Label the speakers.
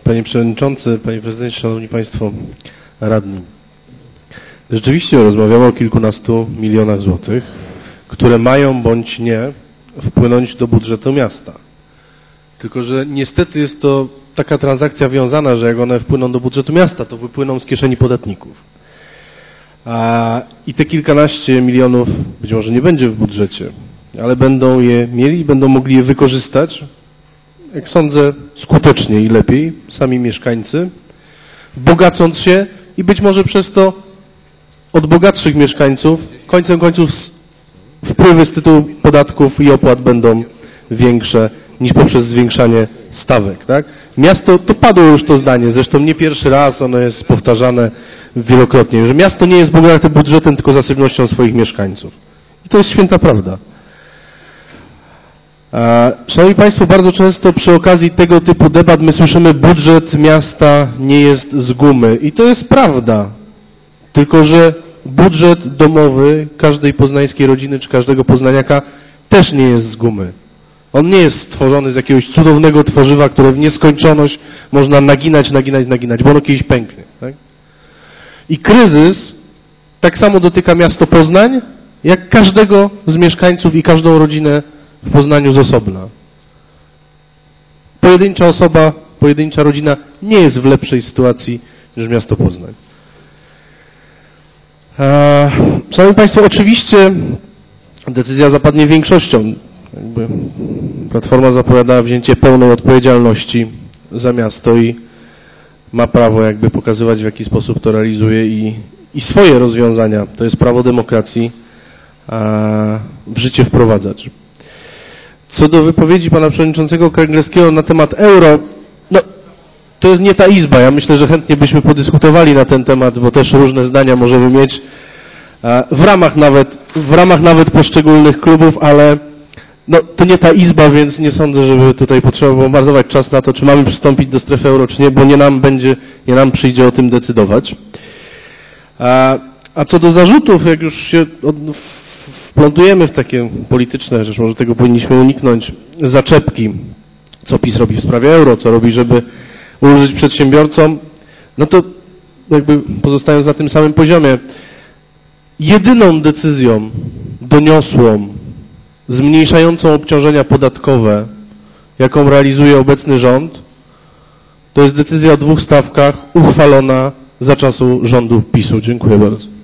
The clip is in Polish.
Speaker 1: Panie Przewodniczący, Panie Prezydencie, Szanowni Państwo Radni. Rzeczywiście rozmawiamy o kilkunastu milionach złotych, które mają bądź nie wpłynąć do budżetu miasta. Tylko że niestety jest to taka transakcja wiązana, że jak one wpłyną do budżetu miasta, to wypłyną z kieszeni podatników. I te kilkanaście milionów być może nie będzie w budżecie, ale będą je mieli i będą mogli je wykorzystać, jak sądzę, skutecznie i lepiej sami mieszkańcy, bogacąc się i być może przez to od bogatszych mieszkańców końcem końców wpływy z tytułu podatków i opłat będą większe niż poprzez zwiększanie stawek. Tak? Miasto, to padło już to zdanie, zresztą nie pierwszy raz, ono jest powtarzane wielokrotnie, że miasto nie jest bogate budżetem, tylko zasobnością swoich mieszkańców. I to jest święta prawda. Szanowni Państwo, bardzo często przy okazji tego typu debat my słyszymy, budżet miasta nie jest z gumy. I to jest prawda. Tylko że budżet domowy każdej poznańskiej rodziny czy każdego poznaniaka też nie jest z gumy. On nie jest stworzony z jakiegoś cudownego tworzywa, które w nieskończoność można naginać, bo ono kiedyś pęknie. Tak? I kryzys tak samo dotyka miasto Poznań, jak każdego z mieszkańców i każdą rodzinę w Poznaniu z osobna. Pojedyncza osoba, pojedyncza rodzina nie jest w lepszej sytuacji niż miasto Poznań. Szanowni Państwo, oczywiście decyzja zapadnie większością. Jakby Platforma zapowiada wzięcie pełnej odpowiedzialności za miasto i ma prawo jakby pokazywać, w jaki sposób to realizuje i swoje rozwiązania, to jest prawo demokracji, w życie wprowadzać. Co do wypowiedzi pana przewodniczącego Kęgierskiego na temat euro, no to jest nie ta izba. Ja myślę, że chętnie byśmy podyskutowali na ten temat, bo też różne zdania możemy mieć w ramach nawet poszczególnych klubów, ale no, to nie ta izba, więc nie sądzę, żeby tutaj potrzeba było marnować czas na to, czy mamy przystąpić do strefy euro, czy nie, bo nie nam przyjdzie o tym decydować. A co do zarzutów, jak już się wplątujemy w takie polityczne rzeczy, może tego powinniśmy uniknąć, zaczepki, co PiS robi w sprawie euro, co robi, żeby ulżyć przedsiębiorcom, no to jakby pozostając na tym samym poziomie, jedyną decyzją doniosłą, zmniejszającą obciążenia podatkowe, jaką realizuje obecny rząd, to jest decyzja o 2 stawkach uchwalona za czasu rządów PiS-u. Dziękuję bardzo.